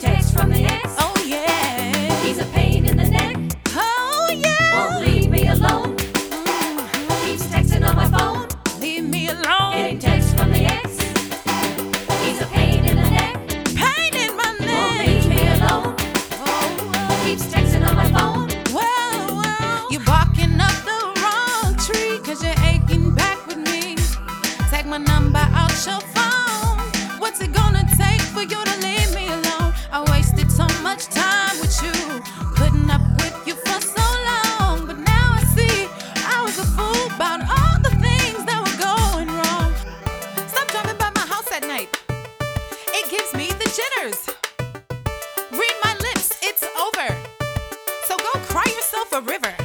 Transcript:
texts from the ex. Oh yeah. He's a pain in the neck. Oh yeah. Won't leave me alone. Keeps texting on my phone. Leave me alone. Getting texts from the ex. He's a pain in the neck. Pain in my neck. Won't leave me alone. Oh, Keeps texting on my phone. well, you're barking up the wrong tree, 'cause you're aching back with me. Take my number out your phone. What's it gonna take for you to leave me alone? I wasted so much time with you, putting up with you for so long. But now I see I was a fool about all the things that were going wrong. Stop driving by my house at night. It gives me the jitters. Read my lips, it's over. So go cry yourself a river.